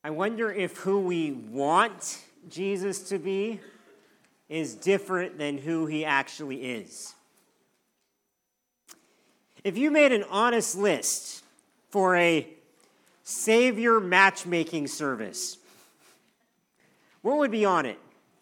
I wonder if who we want Jesus to be is different than who he actually is. If you made an honest list for a Savior matchmaking service, what would be on it?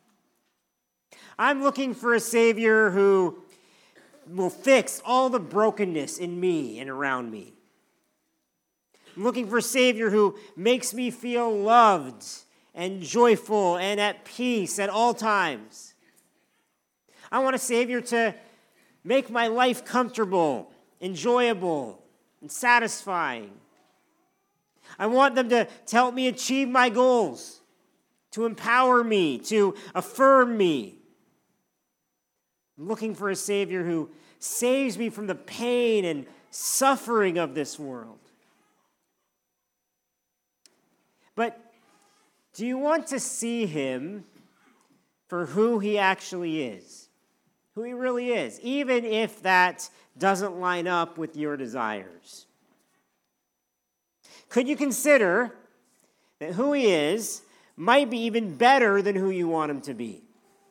I'm looking for a Savior who will fix all the brokenness in me and around me. I'm looking for a Savior who makes me feel loved and joyful and at peace at all times. I want a Savior to make my life comfortable, enjoyable, and satisfying. I want them to help me achieve my goals, to empower me, to affirm me. I'm looking for a Savior who saves me from the pain and suffering of this world. But do you want to see him for who he actually is? Who he really is, even if that doesn't line up with your desires? Could you consider that who he is might be even better than who you want him to be?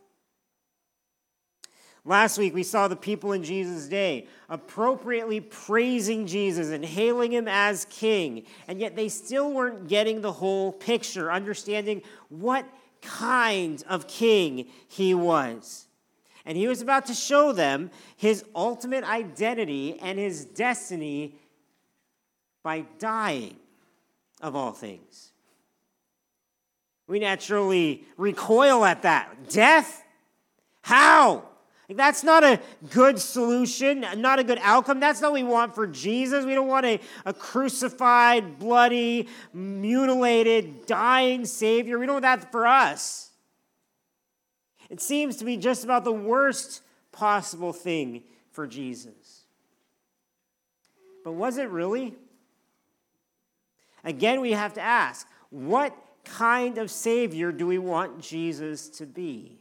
Last week, we saw the people in Jesus' day appropriately praising Jesus and hailing him as king, and yet they still weren't getting the whole picture, understanding what kind of king he was. And he was about to show them his ultimate identity and his destiny by dying, of all things. We naturally recoil at that. Death? How? That's not a good solution, not a good outcome. That's not what we want for Jesus. We don't want a crucified, bloody, mutilated, dying Savior. We don't want that for us. It seems to be just about the worst possible thing for Jesus. But was it really? Again, we have to ask, what kind of Savior do we want Jesus to be?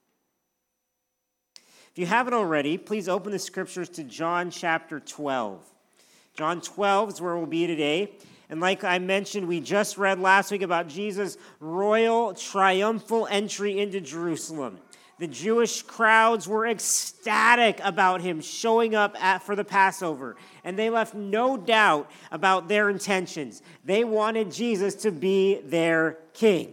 If you haven't already, please open the scriptures to John chapter 12. John 12 is where we'll be today. And like I mentioned, we just read last week about Jesus' royal triumphal entry into Jerusalem. The Jewish crowds were ecstatic about him showing up for the Passover, and they left no doubt about their intentions. They wanted Jesus to be their king.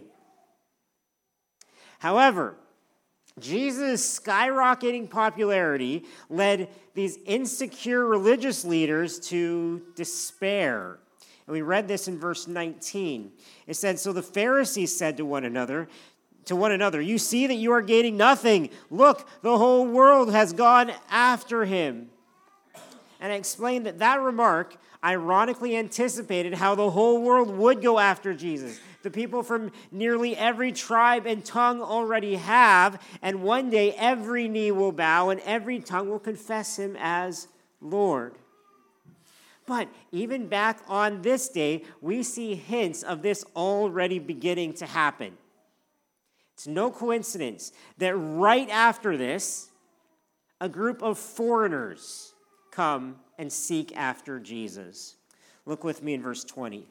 However, Jesus' skyrocketing popularity led these insecure religious leaders to despair. And we read this in verse 19. It said, "So the Pharisees said to one another, you see that you are gaining nothing. Look, the whole world has gone after him." And I explained that remark ironically anticipated how the whole world would go after Jesus. The people from nearly every tribe and tongue already have, and one day every knee will bow and every tongue will confess him as Lord. But even back on this day, we see hints of this already beginning to happen. It's no coincidence that right after this, a group of foreigners come and seek after Jesus. Look with me in verse 20.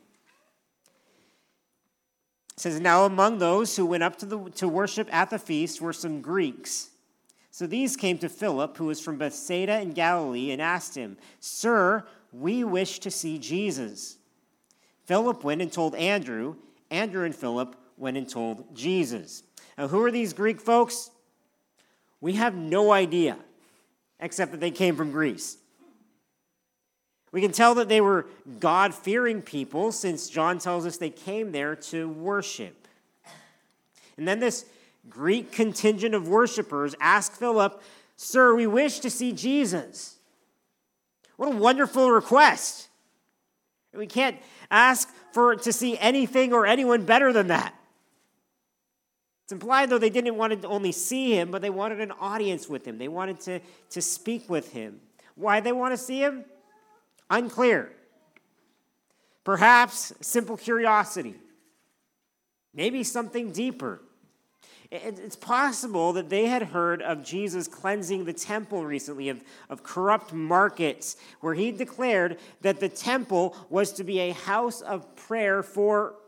It says, "Now among those who went up to worship at the feast were some Greeks. So these came to Philip, who was from Bethsaida in Galilee, and asked him, 'Sir, we wish to see Jesus.' Philip went and told Andrew. Andrew and Philip went and told Jesus." Now, who are these Greek folks? We have no idea, except that they came from Greece. We can tell that they were God-fearing people, since John tells us they came there to worship. And then this Greek contingent of worshipers asked Philip, "Sir, we wish to see Jesus." What a wonderful request. We can't ask to see anything or anyone better than that. It's implied, though, they didn't want to only see him, but they wanted an audience with him. They wanted to speak with him. Why they want to see him? Unclear. Perhaps simple curiosity. Maybe something deeper. It's possible that they had heard of Jesus cleansing the temple recently, of corrupt markets, where he declared that the temple was to be a house of prayer for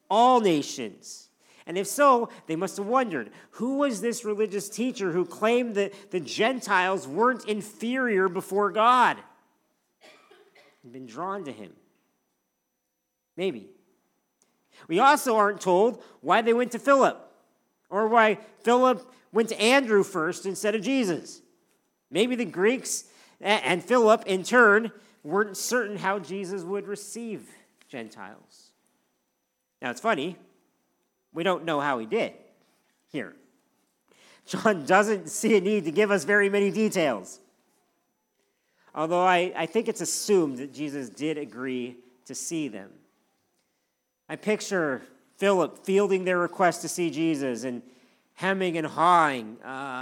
all nations. And if so, they must have wondered, who was this religious teacher who claimed that the Gentiles weren't inferior before God? And been drawn to him. Maybe. We also aren't told why they went to Philip, or why Philip went to Andrew first instead of Jesus. Maybe the Greeks and Philip, in turn, weren't certain how Jesus would receive Gentiles. Now, it's funny. We don't know how he did here. John doesn't see a need to give us very many details. Although I think it's assumed that Jesus did agree to see them. I picture Philip fielding their request to see Jesus and hemming and hawing.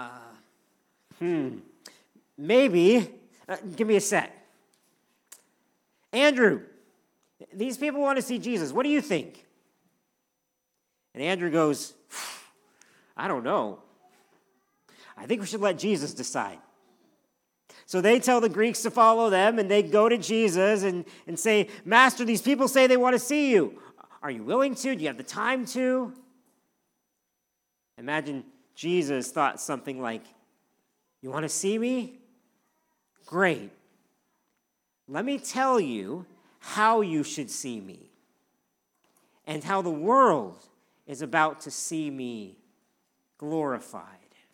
Maybe. Give me a sec. Andrew, these people want to see Jesus. What do you think? And Andrew goes, I don't know. I think we should let Jesus decide. So they tell the Greeks to follow them, and they go to Jesus and say, Master, these people say they want to see you. Are you willing to? Do you have the time to? Imagine Jesus thought something like, you want to see me? Great. Let me tell you how you should see me and how the world is about to see me glorified.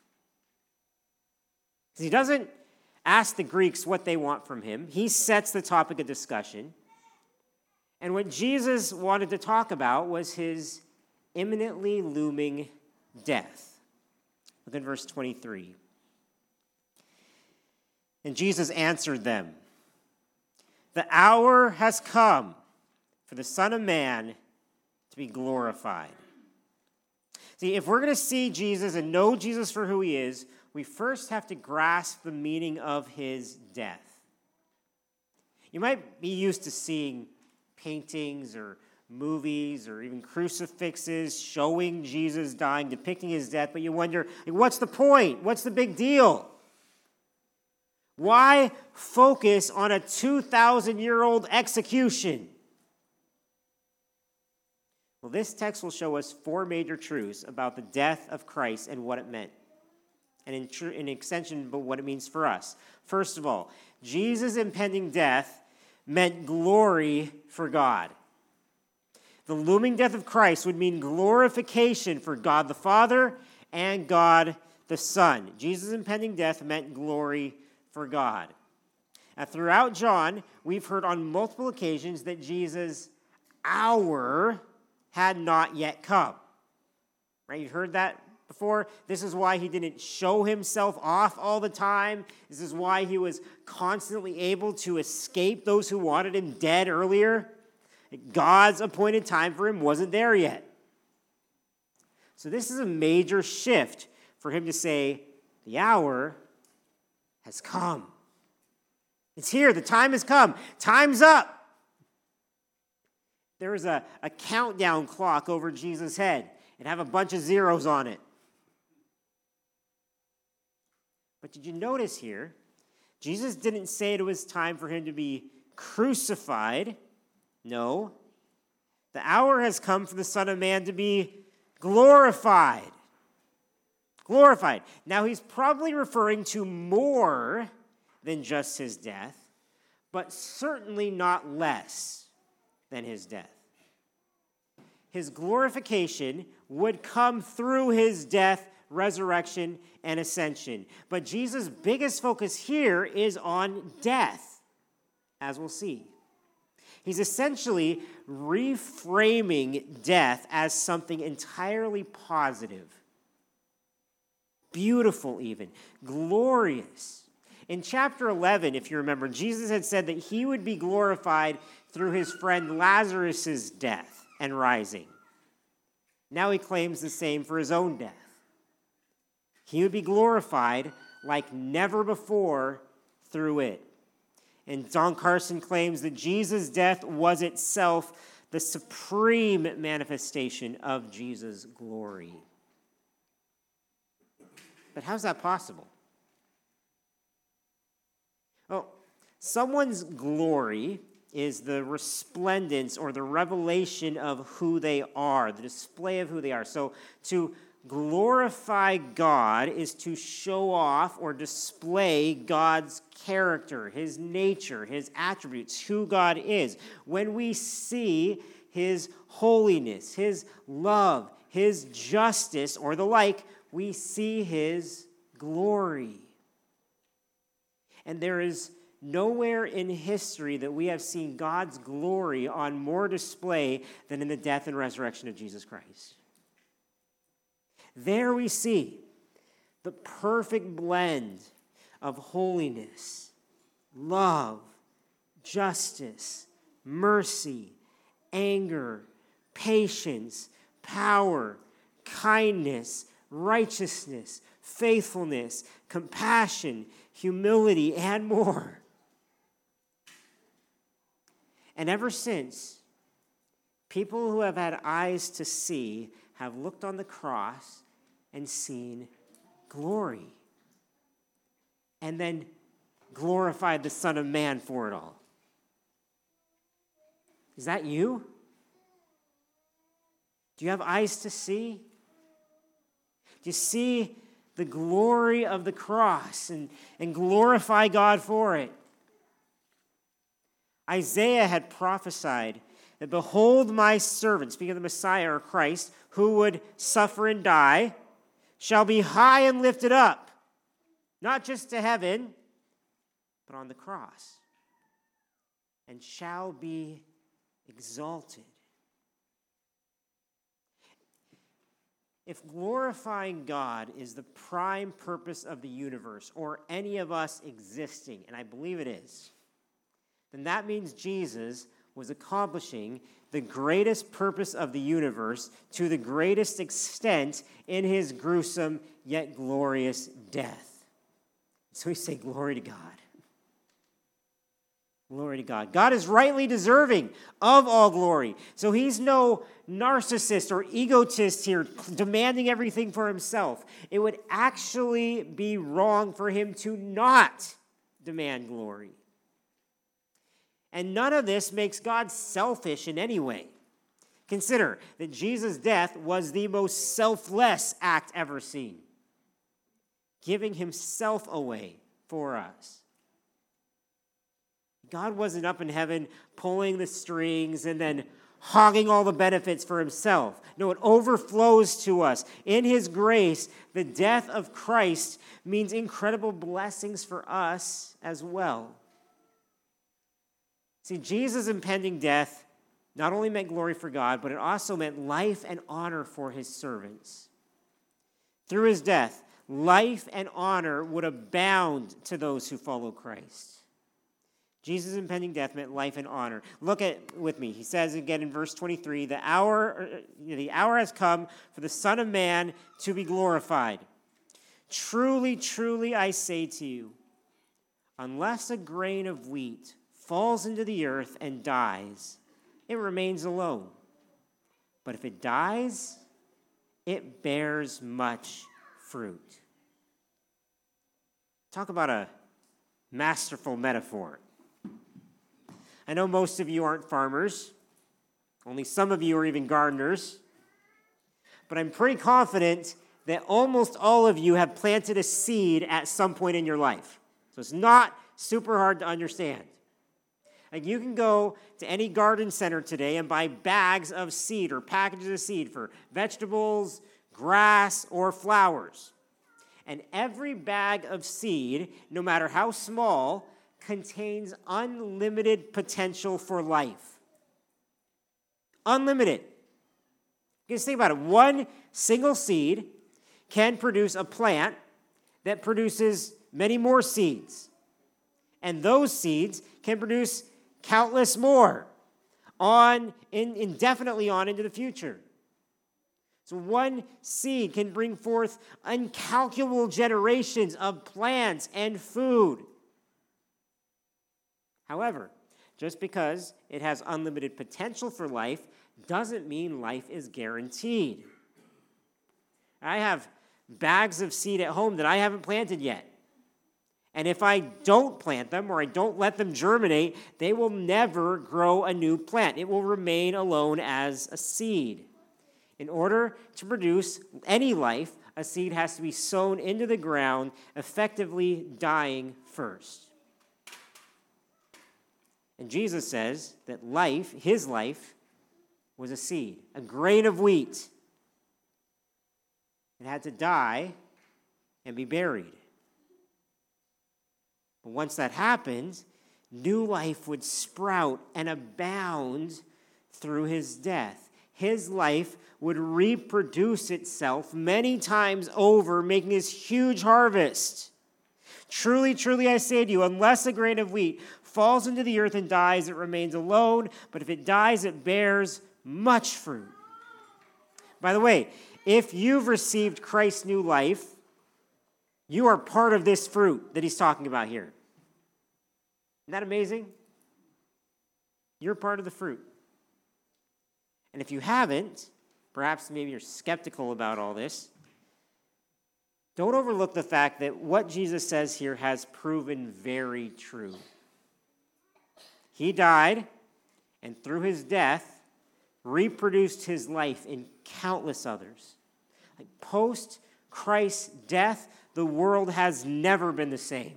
He doesn't ask the Greeks what they want from him. He sets the topic of discussion. And what Jesus wanted to talk about was his imminently looming death. Look at verse 23. And Jesus answered them, the hour has come for the Son of Man to be glorified. See, if we're going to see Jesus and know Jesus for who he is, we first have to grasp the meaning of his death. You might be used to seeing paintings or movies or even crucifixes showing Jesus dying, depicting his death, but you wonder, what's the point? What's the big deal? Why focus on a 2,000-year-old execution? Well, this text will show us four major truths about the death of Christ and what it meant, and in extension, but what it means for us. First of all, Jesus' impending death meant glory for God. The looming death of Christ would mean glorification for God the Father and God the Son. Jesus' impending death meant glory for God. Now, throughout John, we've heard on multiple occasions that Jesus' hour had not yet come. Right? You've heard that before. This is why he didn't show himself off all the time. This is why he was constantly able to escape those who wanted him dead earlier. God's appointed time for him wasn't there yet. So this is a major shift for him to say, the hour has come. It's here. The time has come. Time's up. There was a countdown clock over Jesus' head. It had a bunch of zeros on it. But did you notice here, Jesus didn't say it was time for him to be crucified. No. The hour has come for the Son of Man to be glorified. Glorified. Now, he's probably referring to more than just his death, but certainly not less than his death. His glorification would come through his death, resurrection, and ascension. But Jesus' biggest focus here is on death, as we'll see. He's essentially reframing death as something entirely positive. Beautiful even, glorious. In chapter 11, if you remember, Jesus had said that he would be glorified through his friend Lazarus' death and rising. Now he claims the same for his own death. He would be glorified like never before through it. And Don Carson claims that Jesus' death was itself the supreme manifestation of Jesus' glory. But how's that possible? Well, someone's glory is the resplendence or the revelation of who they are, the display of who they are. So to glorify God is to show off or display God's character, his nature, his attributes, who God is. When we see his holiness, his love, his justice, or the like, we see his glory. And there is nowhere in history that we have seen God's glory on more display than in the death and resurrection of Jesus Christ. There we see the perfect blend of holiness, love, justice, mercy, anger, patience, power, kindness, righteousness, faithfulness, compassion, humility, and more. And ever since, people who have had eyes to see have looked on the cross and seen glory, and then glorified the Son of Man for it all. Is that you? Do you have eyes to see? Do you see the glory of the cross and glorify God for it? Isaiah had prophesied that, behold, my servant, speaking of the Messiah or Christ, who would suffer and die, shall be high and lifted up, not just to heaven, but on the cross, and shall be exalted. If glorifying God is the prime purpose of the universe, or any of us existing, and I believe it is, then that means Jesus was accomplishing the greatest purpose of the universe to the greatest extent in his gruesome yet glorious death. So we say, glory to God. Glory to God. God is rightly deserving of all glory. So he's no narcissist or egotist here demanding everything for himself. It would actually be wrong for him to not demand glory. And none of this makes God selfish in any way. Consider that Jesus' death was the most selfless act ever seen, giving himself away for us. God wasn't up in heaven pulling the strings and then hogging all the benefits for himself. No, it overflows to us. In his grace, the death of Christ means incredible blessings for us as well. See, Jesus' impending death not only meant glory for God, but it also meant life and honor for his servants. Through his death, life and honor would abound to those who follow Christ. Jesus' impending death meant life and honor. Look at with me. He says again in verse 23, the hour has come for the Son of Man to be glorified. Truly, truly, I say to you, unless a grain of wheat falls into the earth and dies, it remains alone. But if it dies, it bears much fruit. Talk about a masterful metaphor. I know most of you aren't farmers. Only some of you are even gardeners. But I'm pretty confident that almost all of you have planted a seed at some point in your life. So it's not super hard to understand. Like you can go to any garden center today and buy bags of seed or packages of seed for vegetables, grass, or flowers. And every bag of seed, no matter how small, contains unlimited potential for life. Unlimited. Just think about it. One single seed can produce a plant that produces many more seeds. And those seeds can produce countless more indefinitely on into the future. So one seed can bring forth incalculable generations of plants and food. However, just because it has unlimited potential for life doesn't mean life is guaranteed. I have bags of seed at home that I haven't planted yet. And if I don't plant them or I don't let them germinate, they will never grow a new plant. It will remain alone as a seed. In order to produce any life, a seed has to be sown into the ground, effectively dying first. And Jesus says that life, his life, was a seed, a grain of wheat. It had to die and be buried. But once that happened, new life would sprout and abound through his death. His life would reproduce itself many times over, making this huge harvest. Truly, truly, I say to you, unless a grain of wheat falls into the earth and dies, it remains alone. But if it dies, it bears much fruit. By the way, if you've received Christ's new life, you are part of this fruit that he's talking about here. Isn't that amazing? You're part of the fruit. And if you haven't, perhaps maybe you're skeptical about all this, don't overlook the fact that what Jesus says here has proven very true. He died, and through his death, reproduced his life in countless others. Like post Christ's death, the world has never been the same.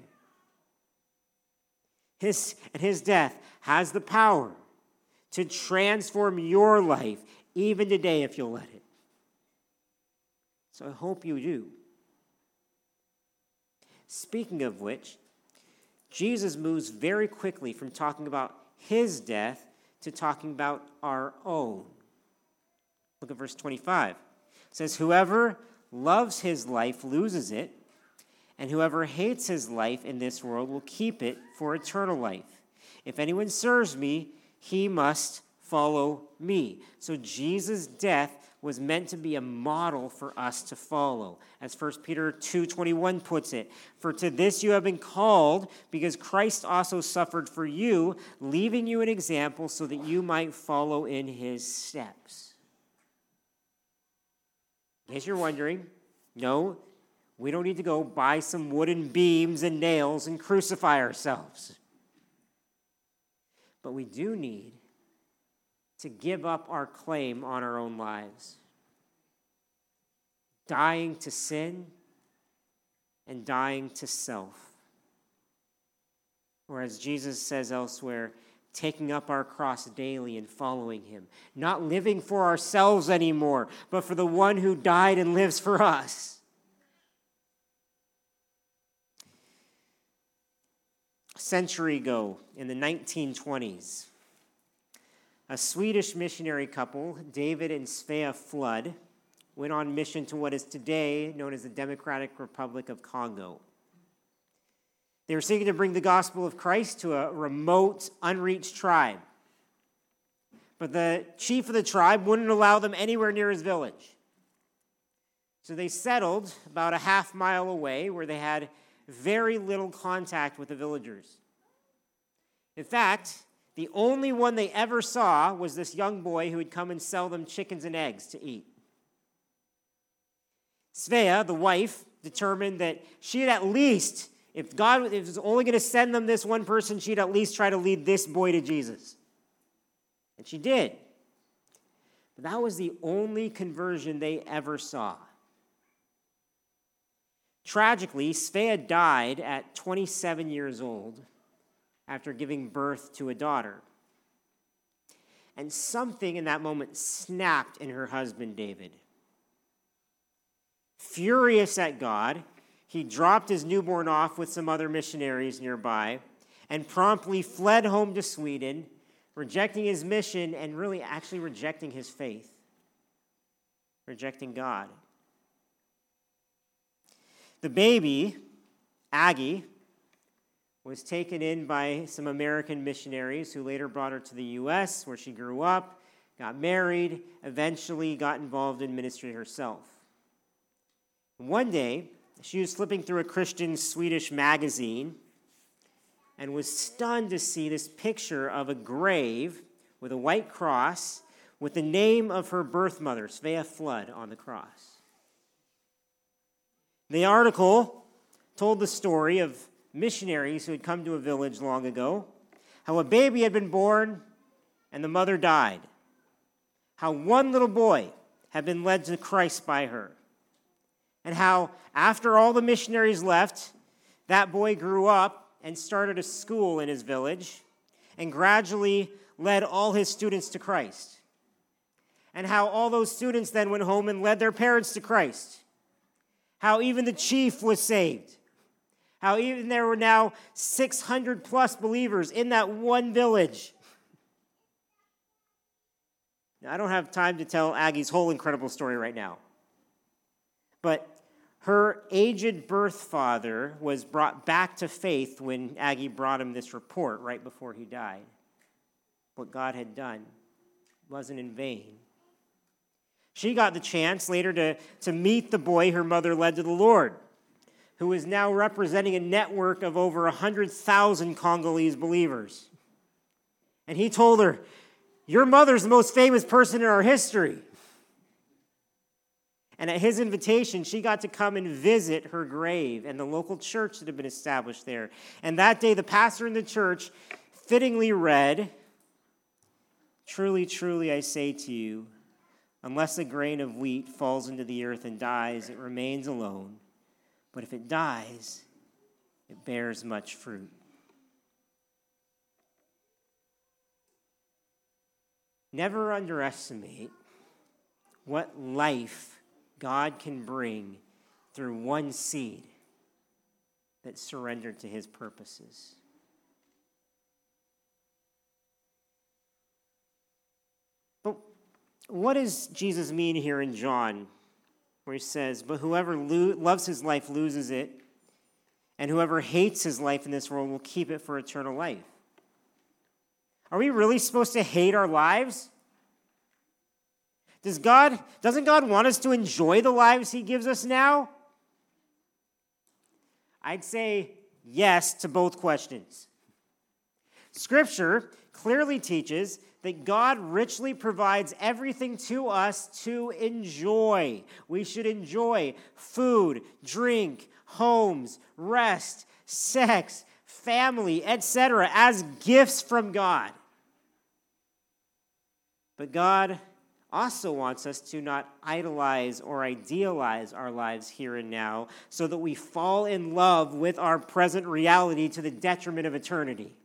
His death has the power to transform your life, even today, if you'll let it. So I hope you do. Speaking of which, Jesus moves very quickly from talking about his death to talking about our own. Look at verse 25. It says, "Whoever loves his life loses it, and whoever hates his life in this world will keep it for eternal life. If anyone serves me, he must follow me." So Jesus' death was meant to be a model for us to follow. As 1 Peter 2:21 puts it, "For to this you have been called, because Christ also suffered for you, leaving you an example so that you might follow in his steps." In case you're wondering, no, we don't need to go buy some wooden beams and nails and crucify ourselves. But we do need to give up our claim on our own lives, dying to sin and dying to self. Or as Jesus says elsewhere, taking up our cross daily and following him, not living for ourselves anymore, but for the one who died and lives for us. A century ago, in the 1920s, a Swedish missionary couple, David and Svea Flood, went on mission to what is today known as the Democratic Republic of Congo. They were seeking to bring the gospel of Christ to a remote, unreached tribe. But the chief of the tribe wouldn't allow them anywhere near his village. So they settled about a half mile away where they had very little contact with the villagers. In fact, the only one they ever saw was this young boy who would come and sell them chickens and eggs to eat. Svea, the wife, determined that she'd at least, if God was only going to send them this one person, she'd at least try to lead this boy to Jesus. And she did. But that was the only conversion they ever saw. Tragically, Svea died at 27 years old after giving birth to a daughter. And something in that moment snapped in her husband, David. Furious at God, he dropped his newborn off with some other missionaries nearby and promptly fled home to Sweden, rejecting his mission and really actually rejecting his faith, rejecting God. The baby, Aggie, was taken in by some American missionaries who later brought her to the U.S., where she grew up, got married, eventually got involved in ministry herself. One day, she was flipping through a Christian Swedish magazine and was stunned to see this picture of a grave with a white cross with the name of her birth mother, Svea Flood, on the cross. The article told the story of missionaries who had come to a village long ago, how a baby had been born and the mother died, how one little boy had been led to Christ by her, and how after all the missionaries left, that boy grew up and started a school in his village and gradually led all his students to Christ. And how all those students then went home and led their parents to Christ. How even the chief was saved. How even there were now 600 plus believers in that one village. Now, I don't have time to tell Aggie's whole incredible story right now. But her aged birth father was brought back to faith when Aggie brought him this report right before he died. What God had done wasn't in vain. She got the chance later to meet the boy her mother led to the Lord, who is now representing a network of over 100,000 Congolese believers. And he told her, "Your mother's the most famous person in our history." And at his invitation, she got to come and visit her grave and the local church that had been established there. And that day, the pastor in the church fittingly read, "Truly, truly, I say to you, unless a grain of wheat falls into the earth and dies, it remains alone. But if it dies, it bears much fruit." Never underestimate what life God can bring through one seed that's surrendered to his purposes. But what does Jesus mean here in John, where he says, "But whoever loves his life loses it, and whoever hates his life in this world will keep it for eternal life"? Are we really supposed to hate our lives? Doesn't God want us to enjoy the lives he gives us now? I'd say yes to both questions. Scripture clearly teaches that God richly provides everything to us to enjoy. We should enjoy food, drink, homes, rest, sex, family, etc. as gifts from God. But God also wants us to not idolize or idealize our lives here and now so that we fall in love with our present reality to the detriment of eternity.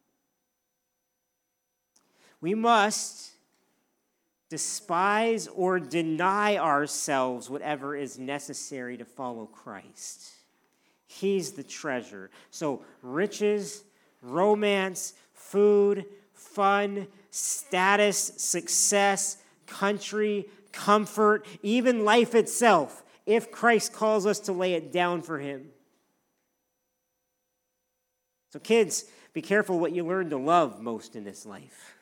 We must despise or deny ourselves whatever is necessary to follow Christ. He's the treasure. So riches, romance, food, fun, status, success, country, comfort, even life itself, if Christ calls us to lay it down for him. So kids, be careful what you learn to love most in this life.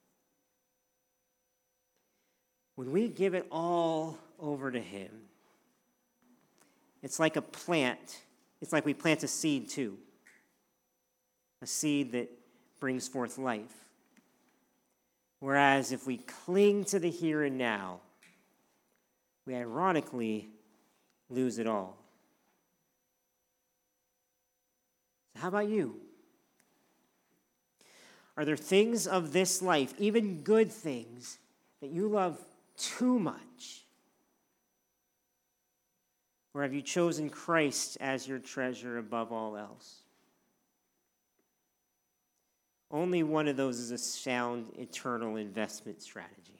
When we give it all over to him, it's like a plant. It's like we plant a seed too. A seed that brings forth life. Whereas if we cling to the here and now, we ironically lose it all. So how about you? Are there things of this life, even good things, that you love too much? Or have you chosen Christ as your treasure above all else? Only one of those is a sound, eternal investment strategy.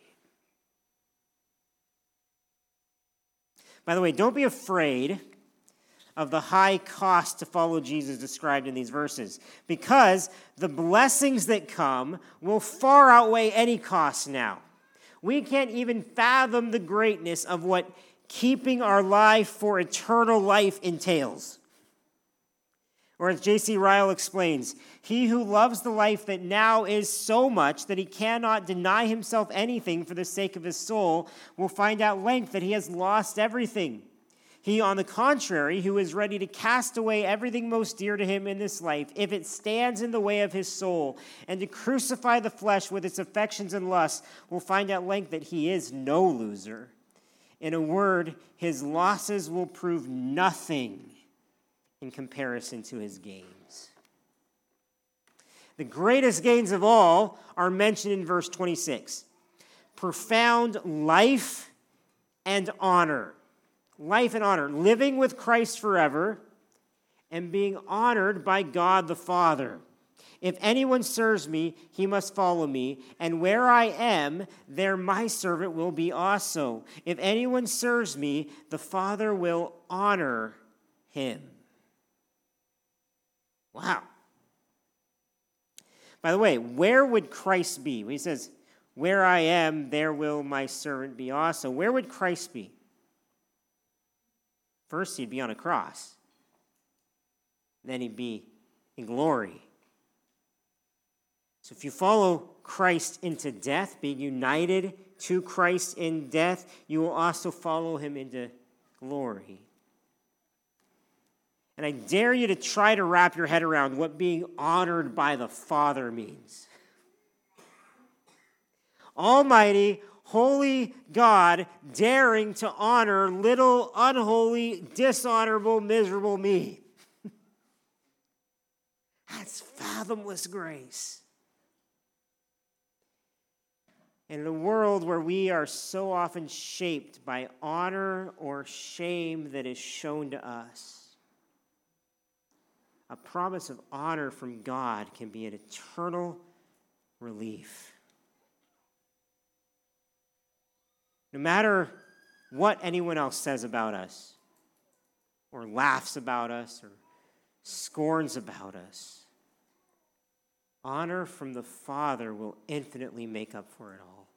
By the way, don't be afraid of the high cost to follow Jesus described in these verses, because the blessings that come will far outweigh any cost now. We can't even fathom the greatness of what keeping our life for eternal life entails. Or as J.C. Ryle explains, he who loves the life that now is so much that he cannot deny himself anything for the sake of his soul will find at length that he has lost everything. He, on the contrary, who is ready to cast away everything most dear to him in this life, if it stands in the way of his soul, and to crucify the flesh with its affections and lusts, will find at length that he is no loser. In a word, his losses will prove nothing in comparison to his gains. The greatest gains of all are mentioned in verse 26. Profound life and honor. Life and honor. Living with Christ forever and being honored by God the Father. If anyone serves me, he must follow me, and where I am, there my servant will be also. If anyone serves me, the Father will honor him. Wow. By the way, where would Christ be? When he says, where I am, there will my servant be also. Where would Christ be? First, he'd be on a cross. Then he'd be in glory. So if you follow Christ into death, being united to Christ in death, you will also follow him into glory. And I dare you to try to wrap your head around what being honored by the Father means. Almighty, holy God daring to honor little, unholy, dishonorable, miserable me. That's fathomless grace. In a world where we are so often shaped by honor or shame that is shown to us, a promise of honor from God can be an eternal relief. No matter what anyone else says about us, or laughs about us, or scorns about us, honor from the Father will infinitely make up for it all.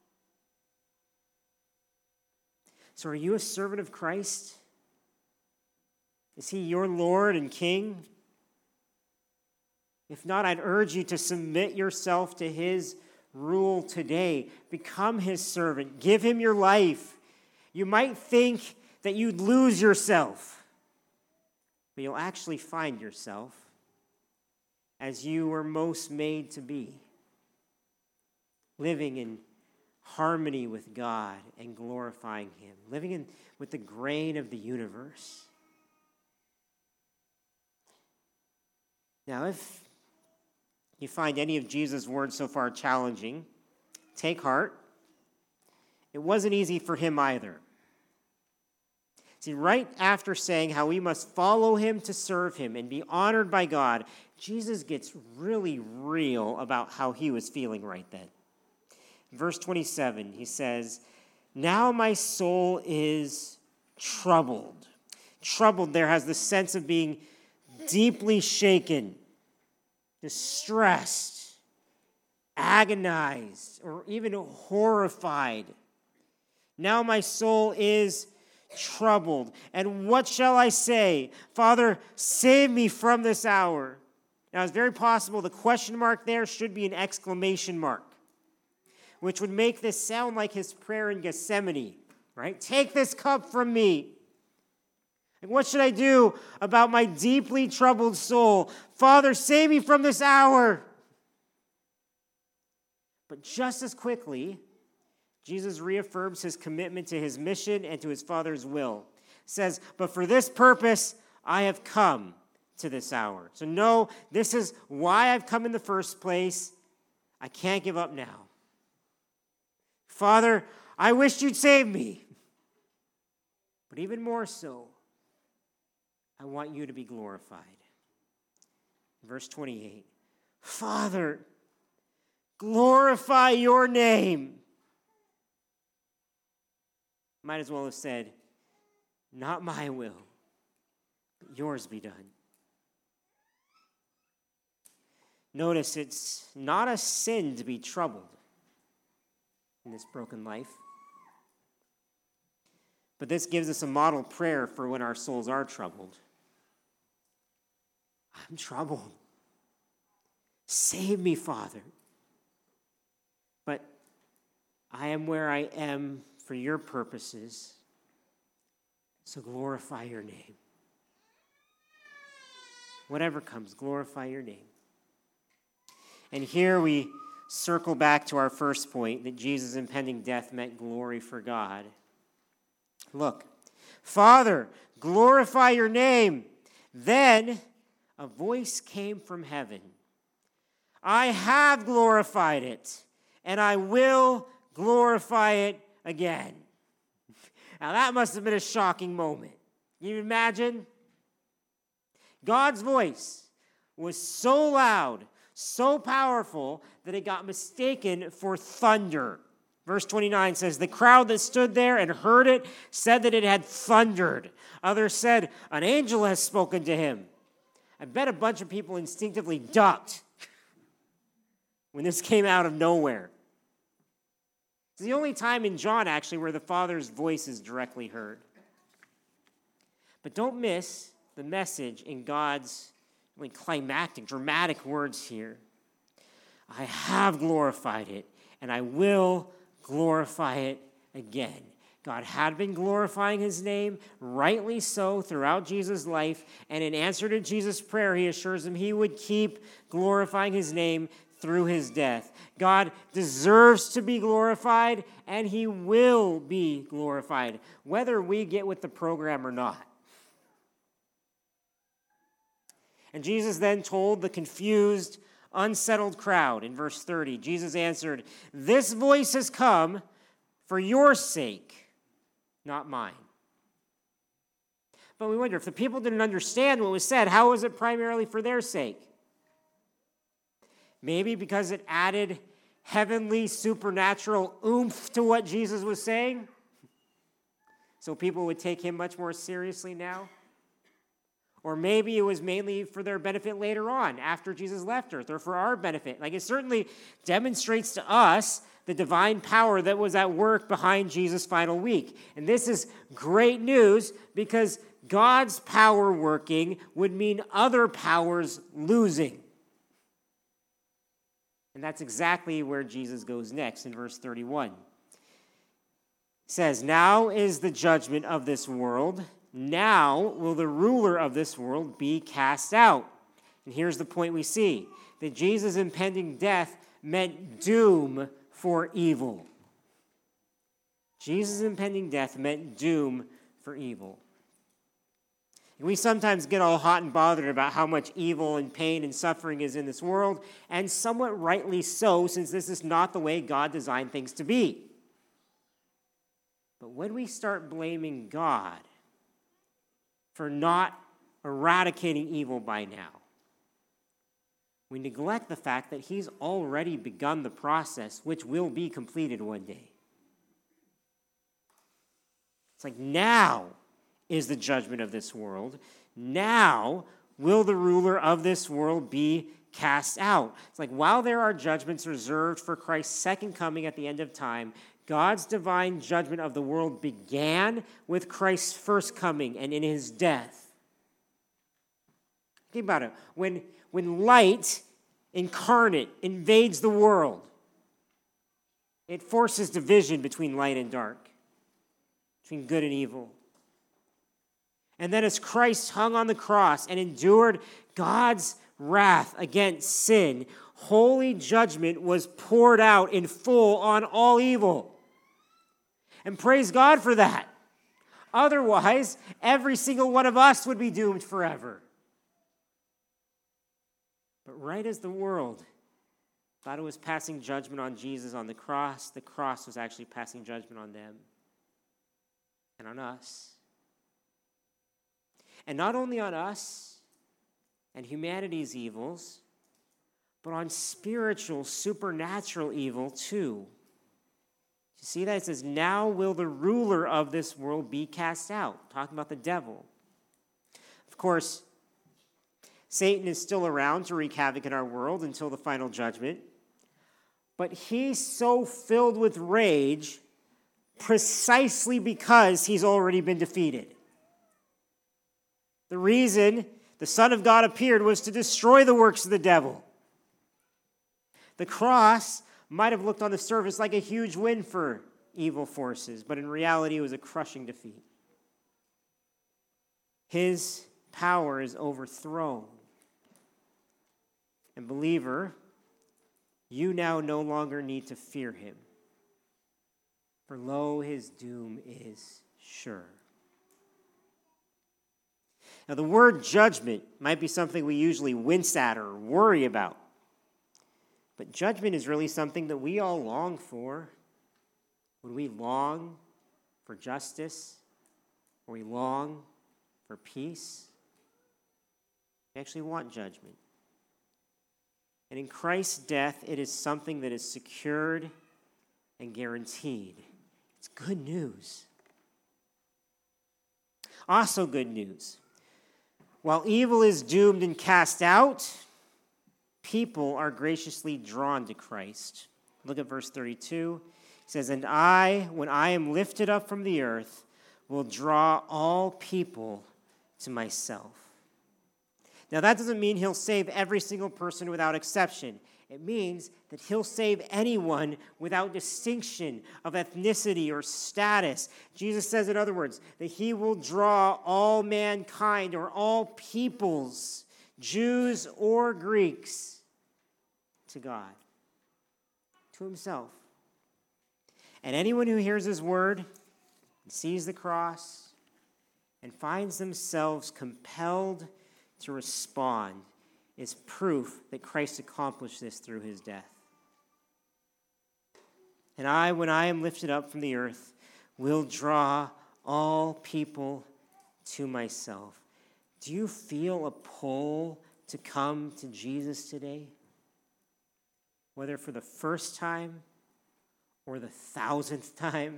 So are you a servant of Christ? Is he your Lord and King? If not, I'd urge you to submit yourself to his rule today. Become his servant. Give him your life. You might think that you'd lose yourself, but you'll actually find yourself as you were most made to be, living in harmony with God and glorifying him, living with the grain of the universe. Now, if you find any of Jesus' words so far challenging, take heart. It wasn't easy for him either. See, right after saying how we must follow him to serve him and be honored by God, Jesus gets really real about how he was feeling right then. In verse 27, he says, "Now my soul is troubled." Troubled there has the sense of being deeply shaken, distressed, agonized, or even horrified. Now my soul is troubled. And what shall I say? Father, save me from this hour. Now, it's very possible the question mark there should be an exclamation mark, which would make this sound like his prayer in Gethsemane, right? Take this cup from me. And what should I do about my deeply troubled soul? Father, save me from this hour. But just as quickly, Jesus reaffirms his commitment to his mission and to his Father's will. Says, but for this purpose, I have come to this hour. So no, this is why I've come in the first place. I can't give up now. Father, I wish you'd save me. But even more so, I want you to be glorified. Verse 28, Father, glorify your name. Might as well have said, not my will, but yours be done. Notice it's not a sin to be troubled in this broken life. But this gives us a model prayer for when our souls are troubled. I'm troubled. Save me, Father. But I am where I am for your purposes, so glorify your name. Whatever comes, glorify your name. And here we circle back to our first point, that Jesus' impending death meant glory for God. Look, Father, glorify your name. Then a voice came from heaven. I have glorified it, and I will glorify it again. Now that must have been a shocking moment. Can you imagine? God's voice was so loud, so powerful, that it got mistaken for thunder. Verse 29 says, the crowd that stood there and heard it said that it had thundered. Others said, an angel has spoken to him. I bet a bunch of people instinctively ducked when this came out of nowhere. It's the only time in John, actually, where the Father's voice is directly heard. But don't miss the message in God's really climactic, dramatic words here. I have glorified it, and I will glorify it again. God had been glorifying his name, rightly so, throughout Jesus' life, and in answer to Jesus' prayer, he assures him he would keep glorifying his name through his death. God deserves to be glorified, and he will be glorified, whether we get with the program or not. And Jesus then told the confused, unsettled crowd in verse 30, Jesus answered, this voice has come for your sake, not mine. But we wonder, if the people didn't understand what was said, how was it primarily for their sake? Maybe because it added heavenly, supernatural oomph to what Jesus was saying, so people would take him much more seriously now. Or maybe it was mainly for their benefit later on, after Jesus left earth, or for our benefit. Like, it certainly demonstrates to us the divine power that was at work behind Jesus' final week. And this is great news, because God's power working would mean other powers losing. And that's exactly where Jesus goes next in verse 31. It says, now is the judgment of this world. Now will the ruler of this world be cast out. And here's the point we see, that Jesus' impending death meant doom for evil. Jesus' impending death meant doom for evil. And we sometimes get all hot and bothered about how much evil and pain and suffering is in this world, and somewhat rightly so, since this is not the way God designed things to be. But when we start blaming God for not eradicating evil by now, we neglect the fact that he's already begun the process, which will be completed one day. It's like, now is the judgment of this world. Now will the ruler of this world be cast out. It's like, while there are judgments reserved for Christ's second coming at the end of time, God's divine judgment of the world began with Christ's first coming and in his death. Think about it. When light incarnate invades the world, it forces division between light and dark, between good and evil. And then as Christ hung on the cross and endured God's wrath against sin, holy judgment was poured out in full on all evil. And praise God for that. Otherwise, every single one of us would be doomed forever. But right as the world thought it was passing judgment on Jesus on the cross was actually passing judgment on them and on us. And not only on us and humanity's evils, but on spiritual, supernatural evil too. You see that? It says, now will the ruler of this world be cast out. Talking about the devil. Of course, Satan is still around to wreak havoc in our world until the final judgment. But he's so filled with rage precisely because he's already been defeated. The reason the Son of God appeared was to destroy the works of the devil. The cross might have looked on the surface like a huge win for evil forces, but in reality it was a crushing defeat. His power is overthrown. And believer, you now no longer need to fear him. For lo, his doom is sure. Now, the word judgment might be something we usually wince at or worry about. But judgment is really something that we all long for. When we long for justice, or we long for peace, we actually want judgment. And in Christ's death, it is something that is secured and guaranteed. It's good news. Also good news. While evil is doomed and cast out, people are graciously drawn to Christ. Look at verse 32. It says, "And I, when I am lifted up from the earth, will draw all people to myself." Now, that doesn't mean he'll save every single person without exception. It means that he'll save anyone without distinction of ethnicity or status. Jesus says, in other words, that he will draw all mankind or all peoples, Jews or Greeks, to God, to himself. And anyone who hears his word and sees the cross and finds themselves compelled to respond is proof that Christ accomplished this through his death. "And I, when I am lifted up from the earth, will draw all people to myself." Do you feel a pull to come to Jesus today? Whether for the first time or the 1,000th time?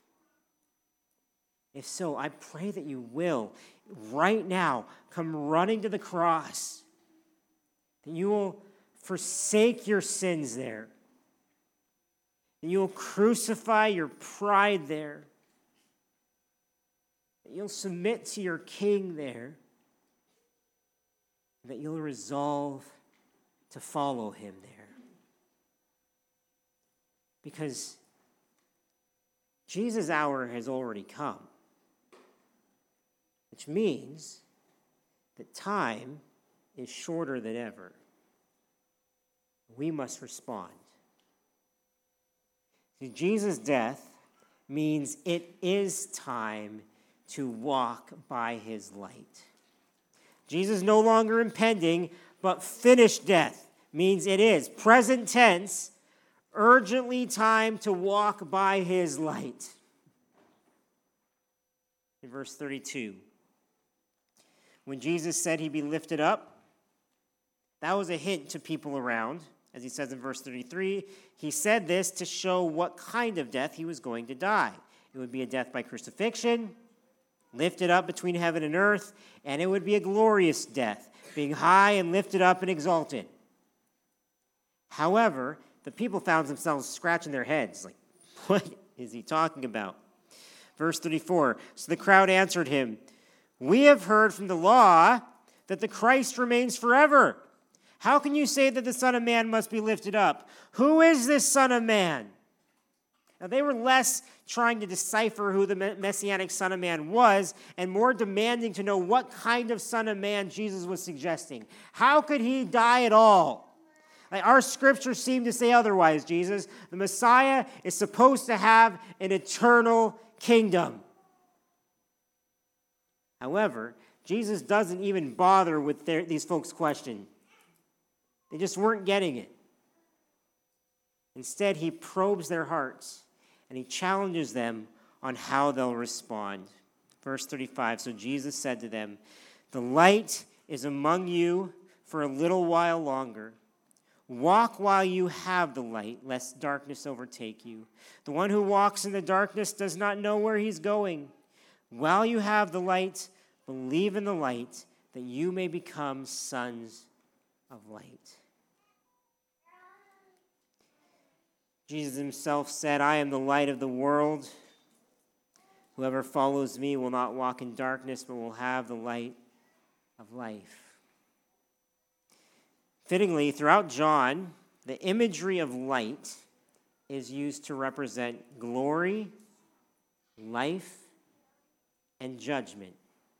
If so, I pray that you will, right now, come running to the cross. That you will forsake your sins there. That you will crucify your pride there. That you'll submit to your King there. And that you'll resolve to follow him there. Because Jesus' hour has already come. Which means that time is shorter than ever. We must respond. See, Jesus' death means it is time to walk by his light. Jesus no longer impending, but finished death means it is, present tense, urgently time to walk by his light. In verse 32, when Jesus said he'd be lifted up, that was a hint to people around. As he says in verse 33, he said this to show what kind of death he was going to die. It would be a death by crucifixion, lifted up between heaven and earth, and it would be a glorious death, being high and lifted up and exalted. However, the people found themselves scratching their heads, like, what is he talking about? Verse 34, so the crowd answered him, "We have heard from the law that the Christ remains forever. How can you say that the Son of Man must be lifted up? Who is this Son of Man?" Now, they were less trying to decipher who the Messianic Son of Man was and more demanding to know what kind of Son of Man Jesus was suggesting. How could he die at all? Like, our scriptures seem to say otherwise, Jesus. The Messiah is supposed to have an eternal kingdom. However, Jesus doesn't even bother with these folks' question. They just weren't getting it. Instead, he probes their hearts, and he challenges them on how they'll respond. Verse 35, so Jesus said to them, "The light is among you for a little while longer. Walk while you have the light, lest darkness overtake you. The one who walks in the darkness does not know where he's going. While you have the light, believe in the light, that you may become sons of light." Jesus himself said, "I am the light of the world. Whoever follows me will not walk in darkness, but will have the light of life." Fittingly, throughout John, the imagery of light is used to represent glory, life, and judgment.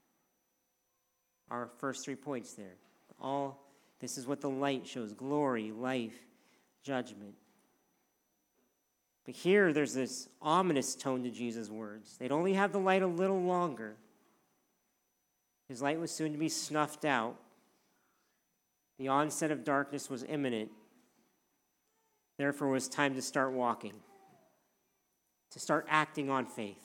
Our first 3 points there. This is what the light shows: glory, life, judgment. But here, there's this ominous tone to Jesus' words. They'd only have the light a little longer. His light was soon to be snuffed out. The onset of darkness was imminent. Therefore, it was time to start walking, to start acting on faith.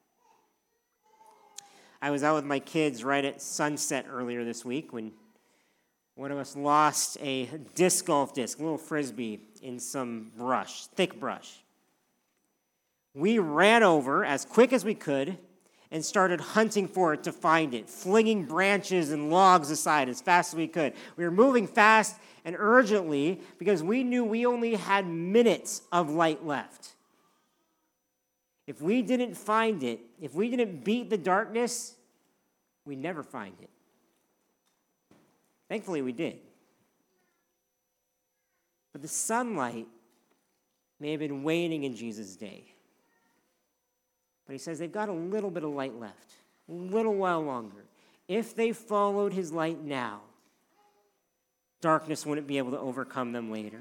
I was out with my kids right at sunset earlier this week when one of us lost a disc golf disc, a little frisbee, in some brush, thick brush. We ran over as quick as we could and started hunting for it to find it, flinging branches and logs aside as fast as we could. We were moving fast and urgently because we knew we only had minutes of light left. If we didn't find it, if we didn't beat the darkness, we'd never find it. Thankfully, we did. But the sunlight may have been waning in Jesus' day. But he says they've got a little bit of light left, a little while longer. If they followed his light now, darkness wouldn't be able to overcome them later.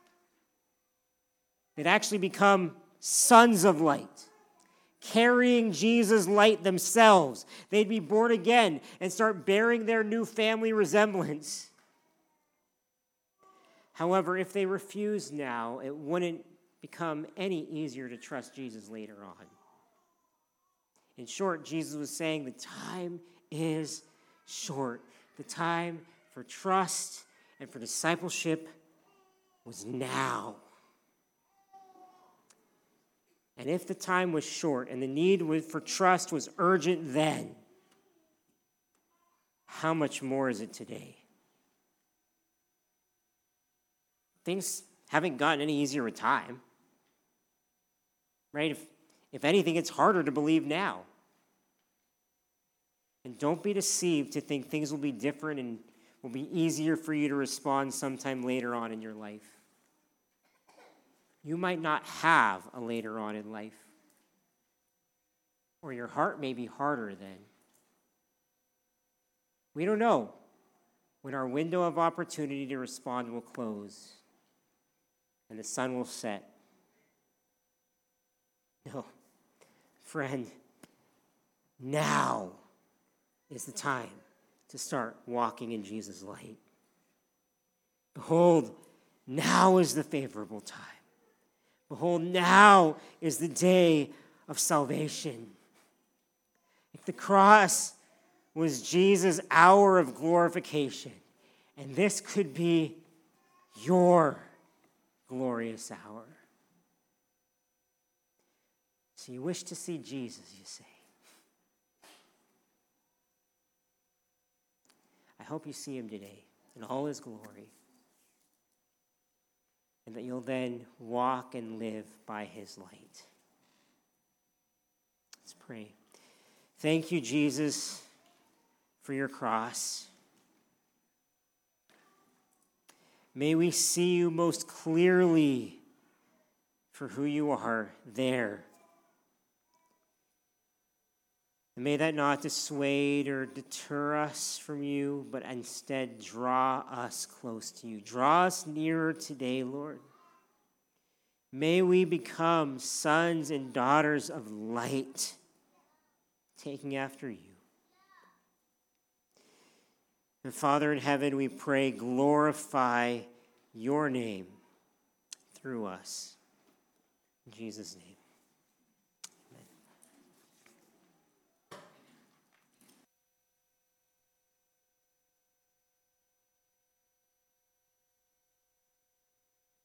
They'd actually become sons of light, carrying Jesus' light themselves. They'd be born again and start bearing their new family resemblance. However, if they refused now, it wouldn't become any easier to trust Jesus later on. In short, Jesus was saying the time is short. The time for trust and for discipleship was now. And if the time was short and the need for trust was urgent then, how much more is it today? Things haven't gotten any easier with time. Right? If anything, it's harder to believe now. And don't be deceived to think things will be different and will be easier for you to respond sometime later on in your life. You might not have a later on in life. Or your heart may be harder then. We don't know when our window of opportunity to respond will close and the sun will set. No, friend, now is the time to start walking in Jesus' light. Behold, now is the favorable time. Behold, now is the day of salvation. If the cross was Jesus' hour of glorification, and this could be your glorious hour. So you wish to see Jesus, you say. I hope you see him today in all his glory, and that you'll then walk and live by his light. Let's pray. Thank you, Jesus, for your cross. May we see you most clearly for who you are there. And may that not dissuade or deter us from you, but instead draw us close to you. Draw us nearer today, Lord. May we become sons and daughters of light, taking after you. And Father in heaven, we pray, glorify your name through us. In Jesus' name.